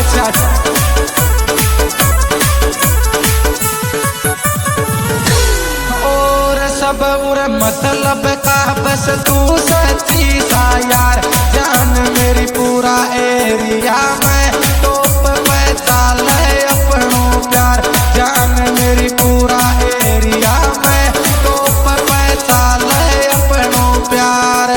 और सब उर मतलब का बस तू सच्ची सा यार, जान मेरी पूरा एरिया में टॉप पे चाले अपनो प्यार, जान मेरी पूरा एरिया में टॉप पे चाले अपनो प्यार।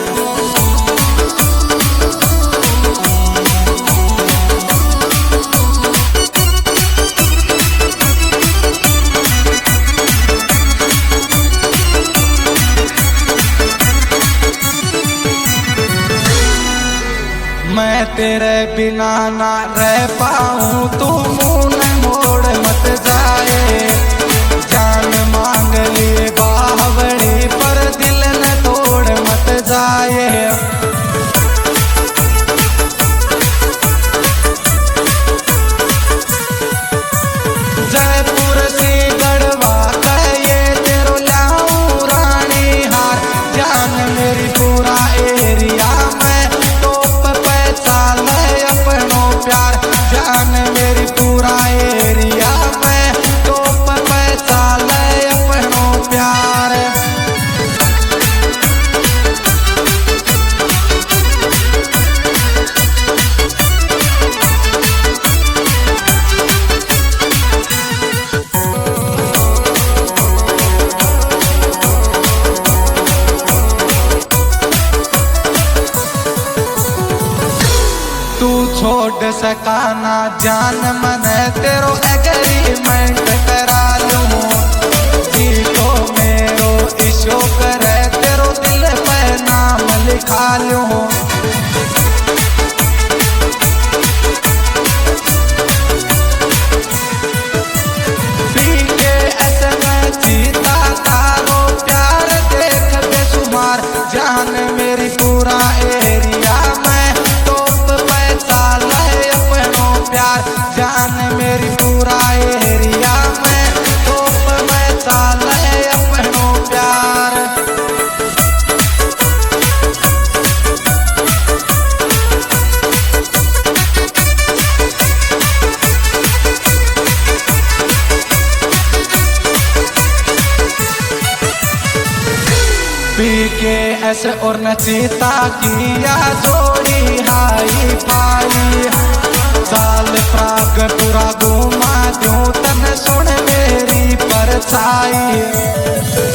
मैं तेरे बिना ना रह पाऊं, तू मुंह मोड़ मत जाए, जान मांग लिए बावड़ी पर दिल न तोड़ मत जाए। जयपुर से गढ़वा कहे तेरो लाऊं रानी हार, जान मेरी पूरा एरिया में टॉप पे चाले अपनो प्यार, जान मेरी पूरा एरिया में टॉप पे चाले अपनो प्यार। तू छोड़ सका ना जान मन तेरो एग्रीमेंट करा लूं, जी को मेरो इशो करे तेरो दिल पे नाम लिखा लूं। PKS में जीता तारो प्यार देख बेशुमार, जान मेरी पूरा एरिया में टॉप पे चाले अपनो प्यार, जान मेरी पूरा एरिया में टॉप पे चाले अपनो प्यार। PKS और नचीता किया जोड़ी हाई फाई, साल प्राग पूरा घुमा दूं तन सुन मेरी परछाई।